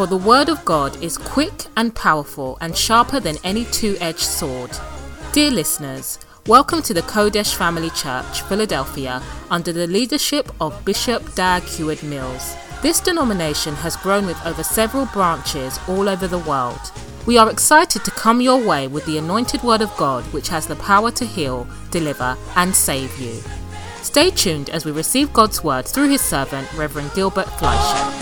For the word of God is quick and powerful and sharper than any two-edged sword. Dear listeners, welcome to the Kodesh Family Church, Philadelphia, under the leadership of Bishop Dag Heward-Mills. This denomination has grown with over several branches all over the world. We are excited to come your way with the anointed word of God, which has the power to heal, deliver, and save you. Stay tuned as we receive God's word through his servant, Reverend Gilbert Fleischer.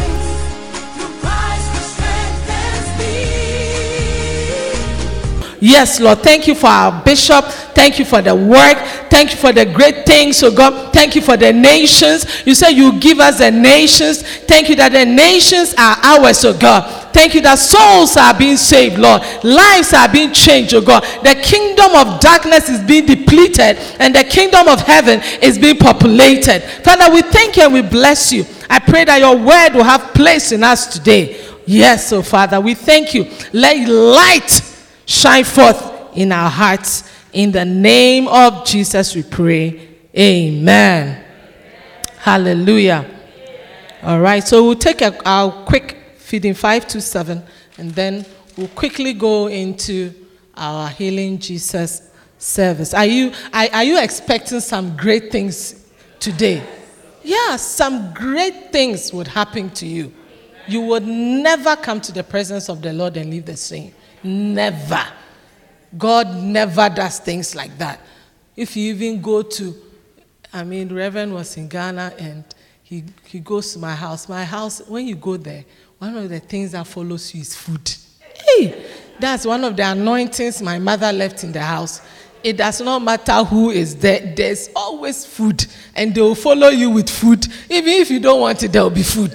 Yes, Lord, thank you for our bishop. Thank you for the work. Thank you for the great things, oh God. Thank you for the nations. You say you give us the nations. Thank you that the nations are ours, oh God. Thank you that souls are being saved, Lord. Lives are being changed, oh God. The kingdom of darkness is being depleted and the kingdom of heaven is being populated. Father, we thank you and we bless you. I pray that your word will have place in us today. Yes, oh Father, we thank you. Let light shine forth in our hearts. In the name of Jesus we pray. Amen. Hallelujah. All right, so we'll take our quick feeding 5 to 7, and then we'll quickly go into our Healing Jesus service. Are you expecting some great things today? Yeah, some great things would happen to you. You would never come to the presence of the Lord and leave the same. Never. God never does things like that. If you even go to, the Reverend was in Ghana and he goes to my house. My house, when you go there, one of the things that follows you is food. Hey, that's one of the anointings my mother left in the house. It does not matter who is there. There's always food. And they will follow you with food. Even if you don't want it, there will be food.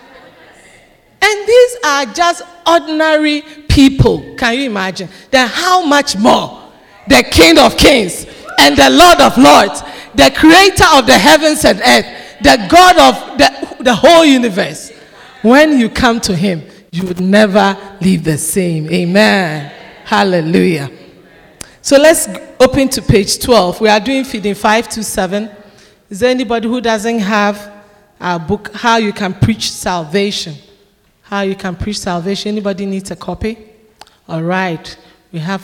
And these are just ordinary people. Can you imagine? Then how much more the King of Kings and the Lord of Lords, the creator of the heavens and earth, the God of the whole universe. When you come to him, you would never leave the same. Amen. Hallelujah. So let's open to page 12. We are doing feeding 5 to 7. Is there anybody who doesn't have our book, How You Can Preach Salvation? How You Can Preach Salvation. Anybody needs a copy? All right. We have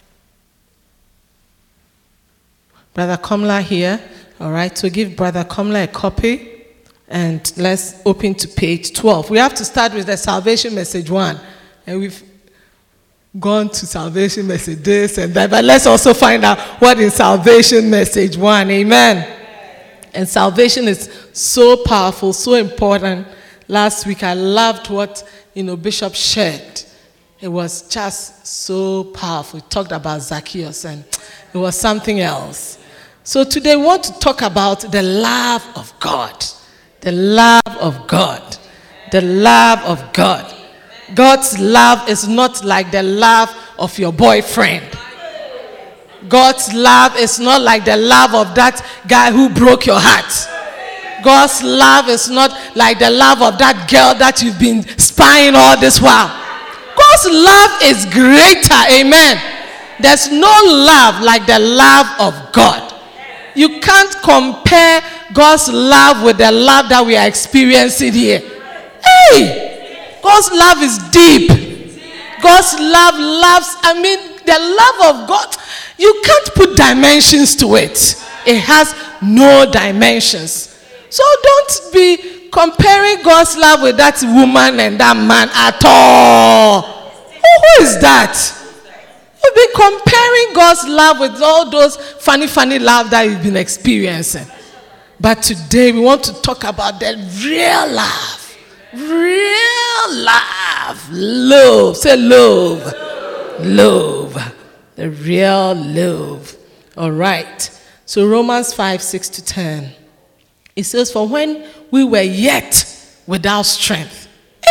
Brother Komla here. All right. So give Brother Komla a copy. And let's open to page 12. We have to start with the salvation message 1. And we've gone to salvation message this and that. But let's also find out what is salvation message 1. Amen. And salvation is so powerful, so important. Last week, I loved what, Bishop shared. It was just so powerful. He talked about Zacchaeus, and it was something else. So today, we want to talk about the love of God. The love of God. The love of God. God's love is not like the love of your boyfriend. God's love is not like the love of that guy who broke your heart. God's love is not like the love of that girl that you've been spying all this while. God's love is greater. Amen. There's no love like the love of God. You can't compare God's love with the love that we are experiencing here. Hey! God's love is deep. God's love loves, the love of God, you can't put dimensions to it. It has no dimensions. So don't be comparing God's love with that woman and that man at all. Who is that? You've been comparing God's love with all those funny love that you've been experiencing. But today we want to talk about the real love. Real love. Love. Say love. Love. The real love. All right. So Romans 5, 6 to 10. It says, for when we were yet without strength,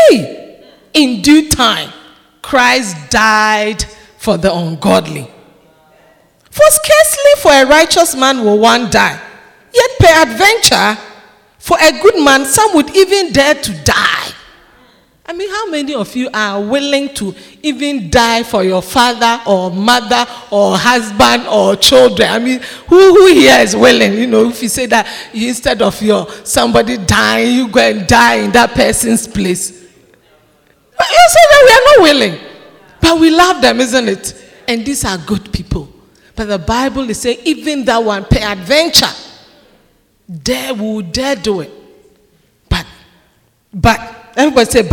in due time, Christ died for the ungodly. For scarcely for a righteous man will one die, yet peradventure, for a good man, some would even dare to die. How many of you are willing to even die for your father or mother or husband or children? Who here is willing? If you say that instead of somebody dying, you go and die in that person's place. But you say that we are not willing. But we love them, isn't it? And these are good people. But the Bible is saying, even that one peradventure, we will dare do it. But, everybody say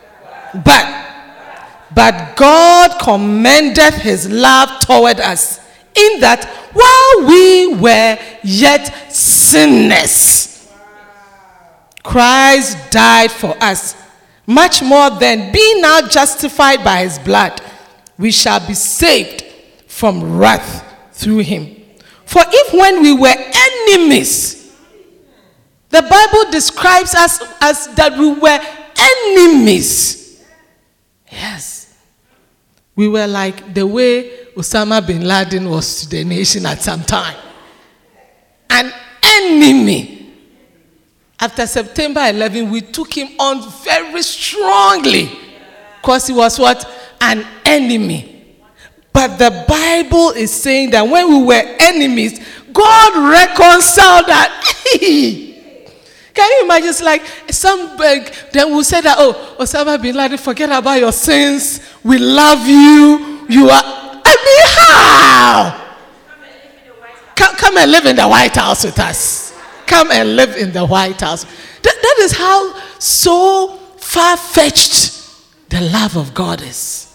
but God commendeth his love toward us, in that while we were yet sinners, Christ died for us. Much more than, being now justified by his blood, we shall be saved from wrath through him. For if when we were enemies, the Bible describes us as that we were enemies. Yes. We were like the way Osama bin Laden was to the nation at some time. An enemy. After September 11, we took him on very strongly. Because he was what? An enemy. But the Bible is saying that when we were enemies, God reconciled that. Can you imagine? It's like some then we'll say that, oh, Osama bin Laden, forget about your sins. We love you. You are, I mean, how? Come and live in the White House with us. Come and live in the White House. That is how so far-fetched the love of God is.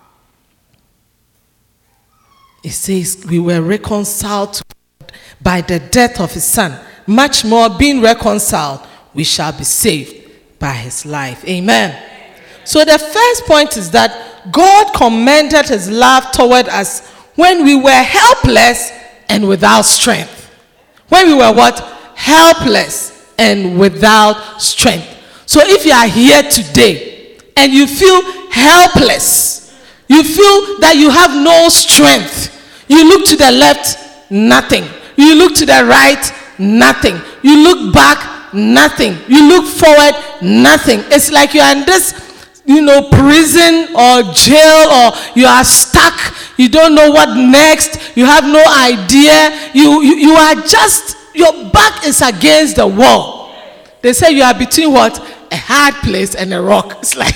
It says we were reconciled to God by the death of his son. Much more, being reconciled, we shall be saved by his life. Amen. So the first point is that God commended his love toward us when we were helpless and without strength. When we were what? Helpless and without strength. So if you are here today and you feel helpless, you feel that you have no strength, you look to the left, nothing. You look to the right, nothing. You look back, nothing. You look forward, nothing. It's like you are in this, prison or jail, or you are stuck. You don't know what next. You have no idea. You are just, your back is against the wall. They say you are between what? A hard place and a rock. It's like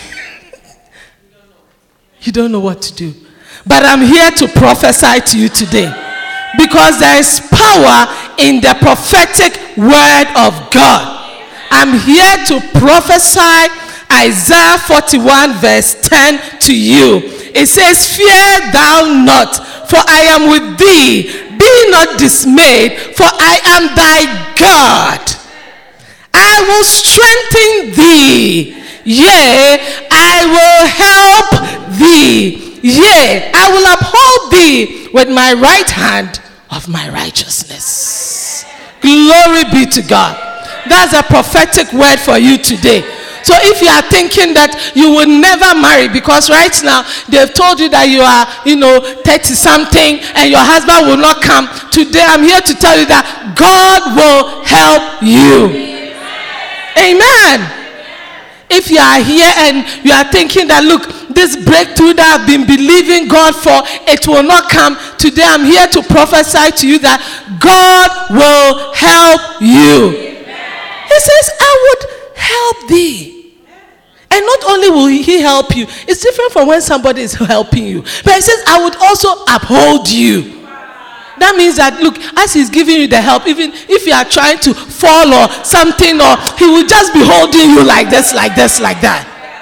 you don't know what to do. But I'm here to prophesy to you today, because there is power in the prophetic word of God. I'm here to prophesy Isaiah 41 verse 10 to you. It says, fear thou not, for I am with thee. Be not dismayed, for I am thy God. I will strengthen thee. Yea, I will help thee. Yea, I will uphold thee with my right hand of my righteousness. Glory be to God. That's a prophetic word for you today. So if you are thinking that you will never marry, because right now they've told you that you are 30 something and your husband will not come, today I'm here to tell you that God will help you. Amen. If you are here and you are thinking that, look, this breakthrough that I've been believing God for, it will not come, today I'm here to prophesy to you that God will help you. He says, I would help thee. And not only will he help you, it's different from when somebody is helping you. But he says, I would also uphold you. That means that, look, as he's giving you the help, even if you are trying to fall or something, or he will just be holding you like this, like this, like that.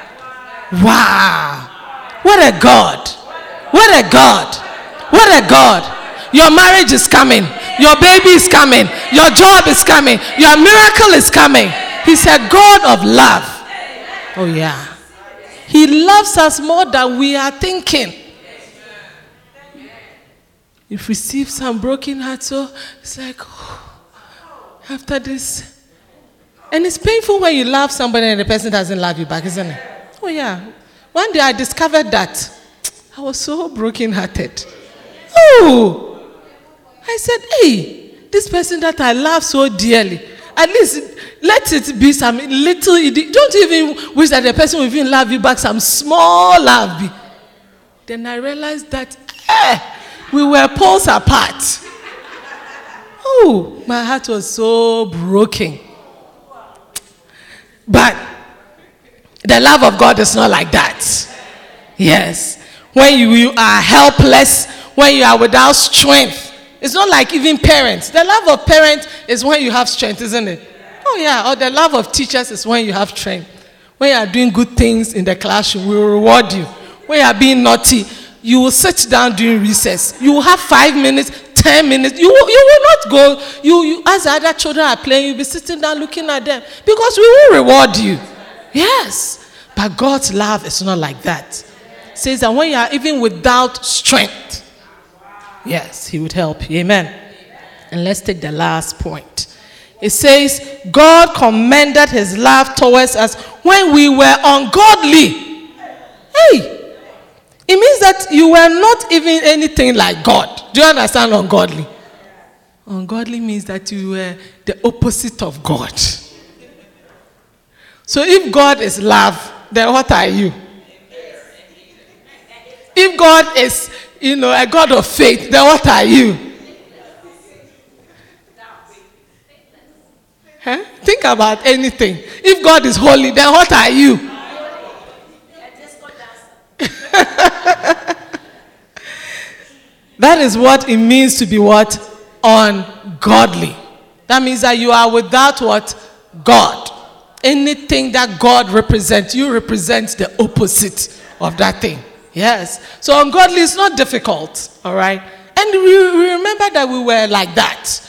Wow. What a God. What a God. What a God. Your marriage is coming. Your baby is coming. Your job is coming. Your miracle is coming. He's a God of love. Oh yeah. He loves us more than we are thinking. You've received some broken hearts, so it's like, after this. And it's painful when you love somebody and the person doesn't love you back, isn't it? Oh yeah. One day I discovered that. I was so broken-hearted. Oh! I said, hey, this person that I love so dearly, at least let it be some little, don't even wish that the person will even love you back, some small love. Then I realized that, we were poles apart. Oh, my heart was so broken. But The love of God is not like that. Yes. When you are helpless, when you are without strength, it's not like even parents. The love of parents is when you have strength, isn't it? Oh yeah, or the love of teachers is when you have strength. When you are doing good things in the classroom, we will reward you. When you are being naughty, you will sit down during recess. You will have 5 minutes, 10 minutes. You will not go. You as the other children are playing, you'll be sitting down looking at them. Because we will reward you. Yes. But God's love is not like that. It says that when you are even without strength, yes, he would help you. Amen. And let's take the last point. It says, God commended his love towards us when we were ungodly. Hey! It means that you were not even anything like God. Do you understand ungodly? Ungodly means that you were the opposite of God. So if God is love, then what are you? If God is, a God of faith, then what are you? Huh? Think about anything. If God is holy, then what are you? That is what it means to be what? Ungodly. That means that you are without what? God. Anything that God represents, you represent the opposite of that thing. Yes. So ungodly is not difficult. All right. And we remember that we were like that.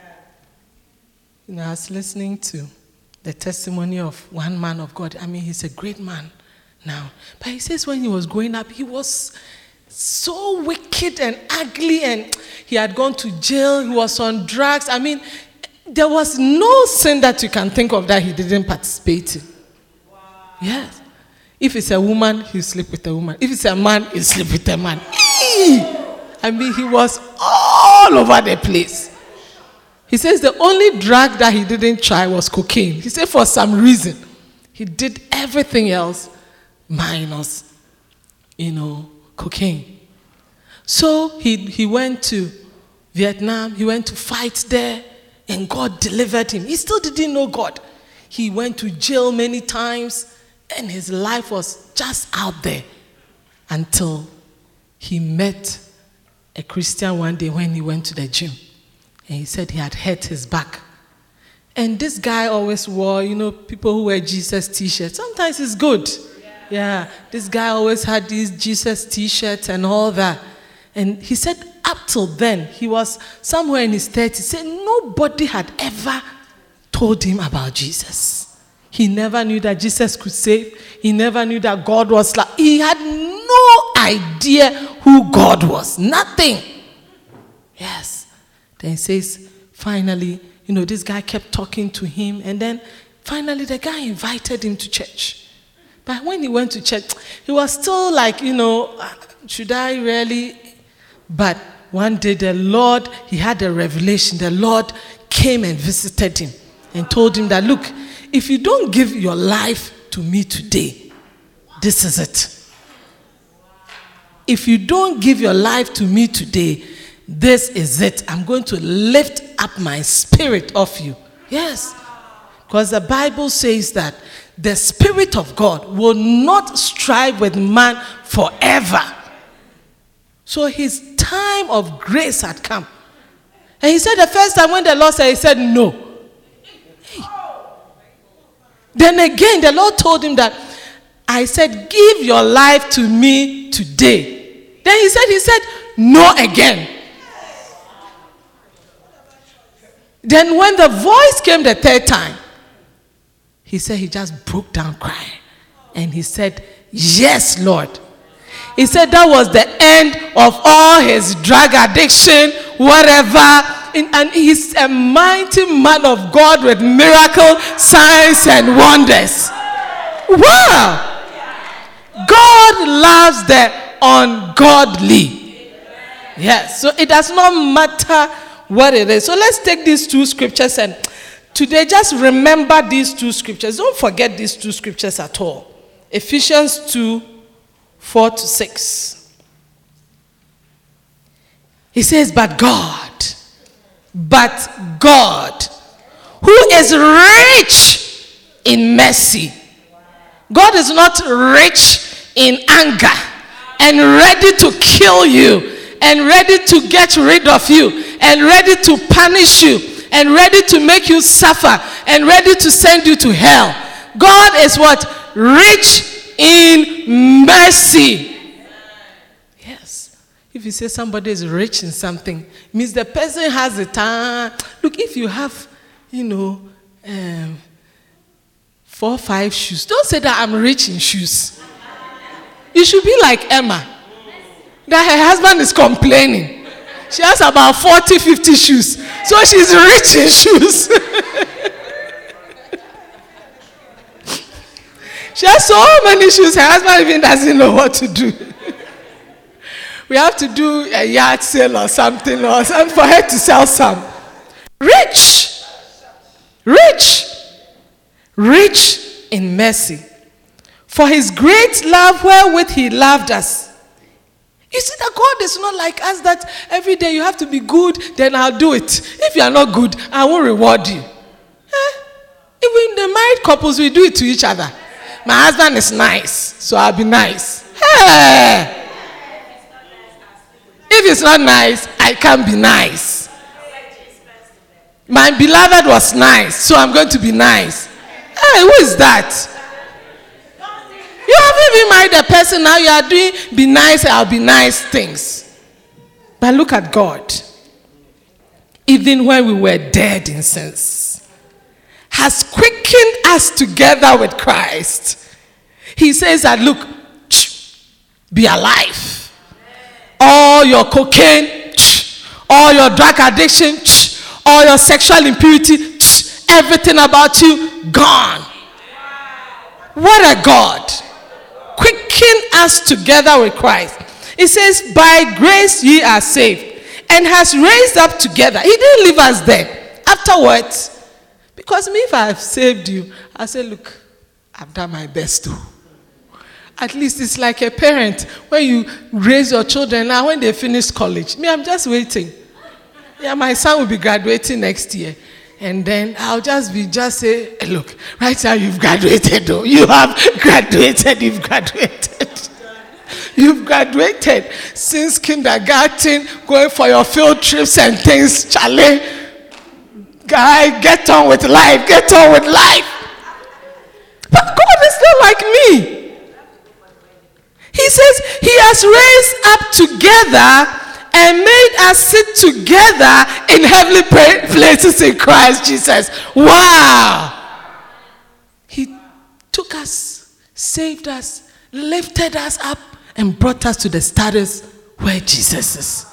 I was listening to the testimony of one man of God. I mean, he's a great man now. But he says when he was growing up, he was so wicked and ugly, and he had gone to jail. He was on drugs. I mean, there was no sin that you can think of that he didn't participate in. Wow. Yes. If it's a woman, he'll sleep with a woman. If it's a man, he'll sleep with a man. I mean, he was all over the place. He says the only drug that he didn't try was cocaine. He said for some reason, he did everything else minus, cocaine. So he went to Vietnam. He went to fight there, and God delivered him. He still didn't know God. He went to jail many times, and his life was just out there until he met a Christian one day when he went to the gym. And he said he had hurt his back. And this guy always wore, people who wear Jesus t-shirts. Sometimes it's good. Yeah. This guy always had these Jesus t-shirts and all that. And he said up till then, he was somewhere in his 30s. He said nobody had ever told him about Jesus. He never knew that Jesus could save. He never knew that God was like. He had no idea who God was. Nothing. Yes. Then he says, finally, this guy kept talking to him. And then finally the guy invited him to church. But when he went to church, he was still like, should I really? But one day he had a revelation. The Lord came and visited him and told him that, look, if you don't give your life to me today, this is it. If you don't give your life to me today, this is it. I'm going to lift up my spirit off you. Yes. Because the Bible says that the Spirit of God will not strive with man forever. So his time of grace had come. And he said the first time when the Lord said, he said no. Hey. Then again, the Lord told him that, I said, give your life to me today. Then he said, no again. Then when the voice came the third time, he said he just broke down crying. And he said, yes, Lord. He said that was the end of all his drug addiction, whatever. And he's a mighty man of God with miracle, signs, and wonders. Wow! God loves the ungodly. Yes, so it does not matter what it is. So let's take these two scriptures, and today just remember these two scriptures. Don't forget these two scriptures at all. Ephesians 2:4-6. He says, but God, who is rich in mercy. God is not rich in anger and ready to kill you and ready to get rid of you and ready to punish you and ready to make you suffer and ready to send you to hell. God is what? Rich in mercy. Yes. If you say somebody is rich in something, it means the person has the time. Look, if you have, 4 or 5 shoes, don't say that I'm rich in shoes. You should be like Emma, that her husband is complaining. She has about 40, 50 shoes. So she's rich in shoes. She has so many shoes, her husband even doesn't know what to do. We have to do a yard sale or something for her to sell some. Rich. Rich. Rich in mercy. For his great love wherewith he loved us. You see that God is not like us that every day you have to be good, then I'll do it. If you are not good, I won't reward you. Even the married couples, we do it to each other. My husband is nice, so I'll be nice. Hey! If it's not nice, I can't be nice. My beloved was nice, so I'm going to be nice. Hey, who is that? You haven't even married a person, now you are doing be nice, I'll be nice things. But look at God. Even when we were dead in sins, has quickened us together with Christ. He says that, look, be alive. All your cocaine, all your drug addiction, all your sexual impurity, everything about you, gone. What a God. Quicken us together with Christ. It says, by grace ye are saved, and has raised up together. He didn't leave us there. Afterwards, because me, if I have saved you, I say, look, I've done my best too. At least it's like a parent when you raise your children now when they finish college. Me, I'm just waiting. Yeah, my son will be graduating next year. And then I'll just say, hey, look, right now you've graduated though. You have graduated, you've graduated. You've graduated since kindergarten, going for your field trips and things. Charlie, guy, get on with life, get on with life. But God is not like me. He says he has raised up together and made us sit together in heavenly places in Christ Jesus. Wow! He took us, saved us, lifted us up, and brought us to the status where Jesus is.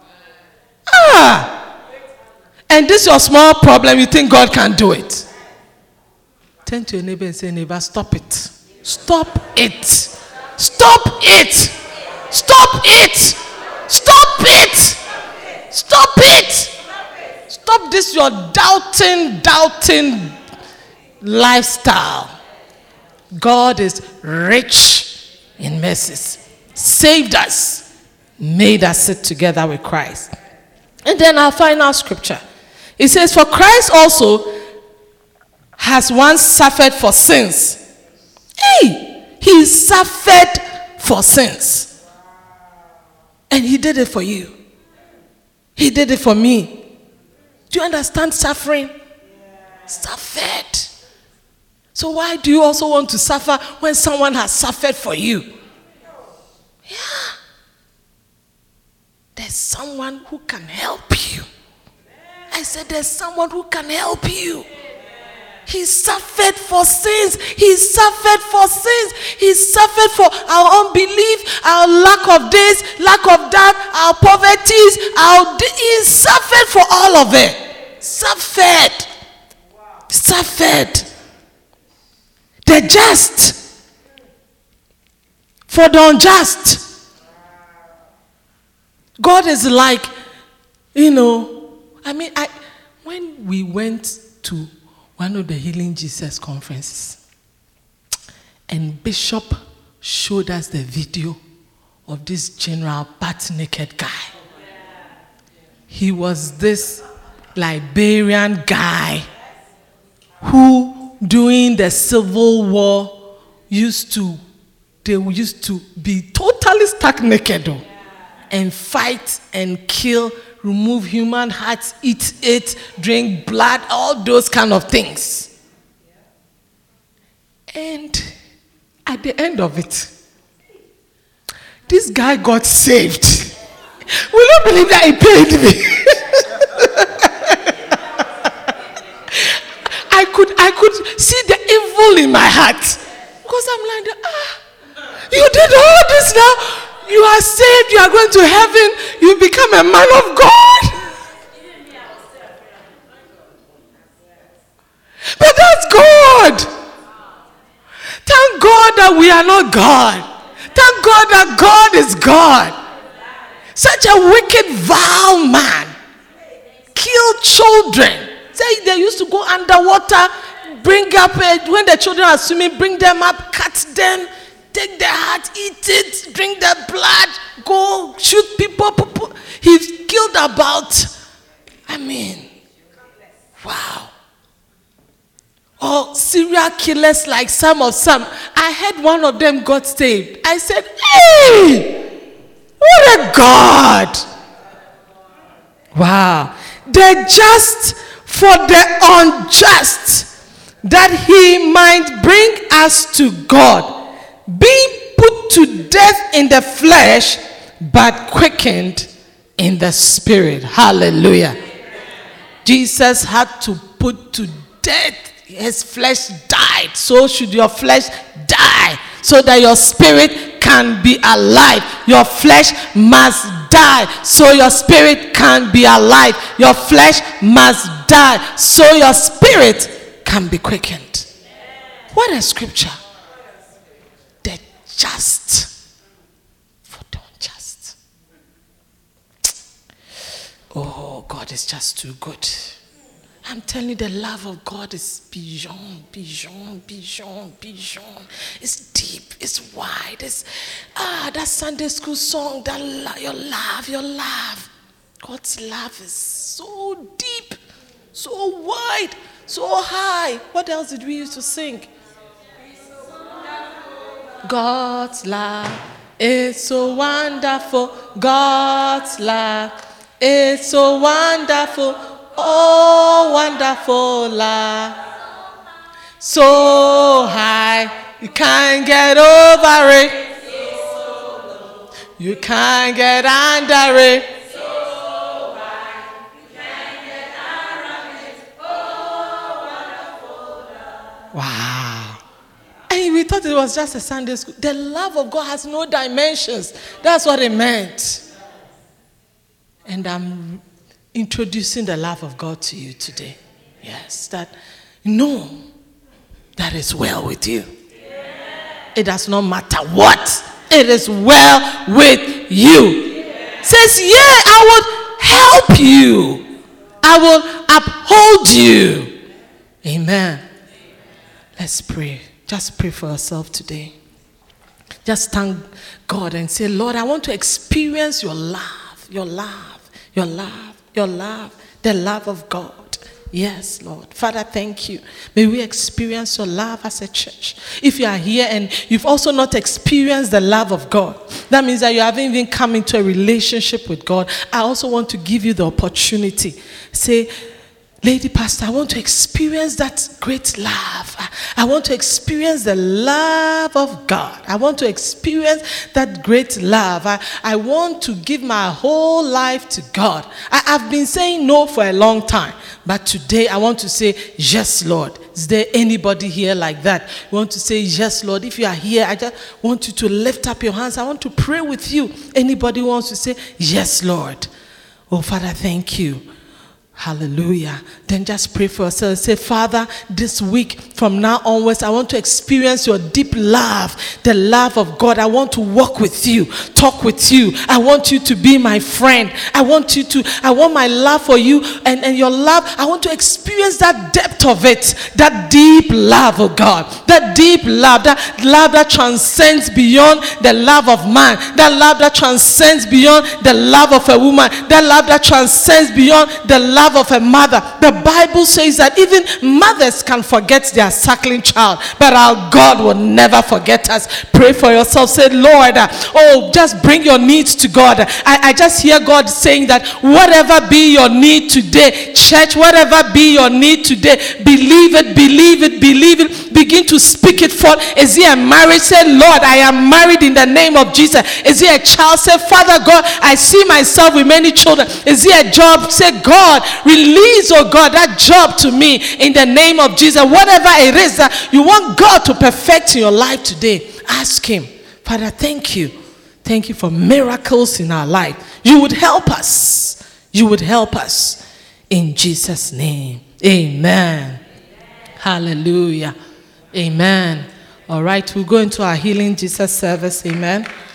And this is your small problem, you think God can do it. Turn to your neighbor and say, neighbor, stop it. Stop it. Stop it. Stop it. Stop it. Stop it. Stop this your doubting lifestyle. God is rich in mercies. Saved us. Made us sit together with Christ. And then our final scripture. It says, for Christ also has once suffered for sins. He suffered for sins. And he did it for you. He did it for me. Do you understand suffering? Suffered. So why do you also want to suffer when someone has suffered for you? Yeah. There's someone who can help you. I said there's someone who can help you. He suffered for sins. He suffered for sins. He suffered for our unbelief, our lack of this, lack of that, our poverties. He suffered for all of it. Suffered. Suffered. The just for the unjust. God is like, when we went to one of the Healing Jesus conferences, and Bishop showed us the video of this general butt-naked guy. He was this Liberian guy who, during the civil war used to be totally stark naked and fight and kill, remove human hearts, eat it, drink blood, all those kind of things. And at the end of it, this guy got saved. Will you believe that he paid me? I could see the evil in my heart. Because I'm like, you did all this now. You are saved. You are going to heaven. You become a man of God. But that's God. Thank God that we are not God. Thank God that God is God. Such a wicked, vile man. Killed children. Say they used to go underwater, bring up, when the children are swimming, bring them up, cut them, take their heart, eat it, drink their blood, go shoot people. He's killed about, wow. Or serial killers like some. I heard one of them got saved. I said, hey, what a God. Wow. The just for the unjust, that he might bring us to God, being put to death in the flesh, but quickened in the spirit. Hallelujah. Jesus had to put to death. His flesh died. So should your flesh die, so that your spirit can be alive. Your flesh must die, so your spirit can be alive. Your flesh must die, so your spirit can be quickened. What a scripture. The just for the unjust. Oh, God is just too good. I'm telling you, the love of God is beyond. It's deep, it's wide. It's that Sunday school song, that your love. God's love is so deep, so wide, so high. What else did we used to sing? God's love is so wonderful. God's love is so wonderful. Oh, wonderful love, so high, you can't get over it, you can't get under it, so high, you can't get around it. Oh, wonderful love. Wow. And we thought it was just a Sunday school. The love of God has no dimensions. That's what it meant. And I'm introducing the love of God to you today. Yes, that know that is well with you. It does not matter what. It is well with you. Says, yeah, I will help you. I will uphold you. Amen. Let's pray. Just pray for yourself today. Just thank God and say, Lord, I want to experience your love, your love, your love. Your love, the love of God. Yes, Lord. Father, thank you. May we experience your love as a church. If you are here and you've also not experienced the love of God, that means that you haven't even come into a relationship with God. I also want to give you the opportunity. Say, Lady Pastor, I want to experience that great love. I want to experience the love of God. I want to experience that great love. I want to give my whole life to God. I've been saying no for a long time, but today I want to say, yes, Lord. Is there anybody here like that? You want to say, yes, Lord? If you are here, I just want you to lift up your hands. I want to pray with you. Anybody wants to say, yes, Lord? Oh, Father, thank you. Hallelujah. Then just pray for yourself. Say, Father, this week from now onwards, I want to experience your deep love, the love of God. I want to walk with you, talk with you. I want you to be my friend. I want my love for you and your love. I want to experience that depth of it, that deep love of God, that deep love, that love that transcends beyond the love of man, that love that transcends beyond the love of a woman, that love that transcends beyond the love love of a mother. The Bible says that even mothers can forget their suckling child, but our God will never forget us. Pray for yourself. Say, Lord, just bring your needs to God. I just hear God saying that whatever be your need today, church, whatever be your need today, believe it, believe it, believe it. Begin to speak it forth. Is he a marriage? Say, Lord, I am married in the name of Jesus. Is he a child? Say, Father God, I see myself with many children. Is he a job? Say, God, release, oh God, that job to me in the name of Jesus. Whatever it is that you want God to perfect in your life today, ask him. Father, thank you. Thank you for miracles in our life. You would help us. You would help us. In Jesus' name. Amen. Hallelujah. Amen. All right, we'll go into our Healing Jesus service. Amen.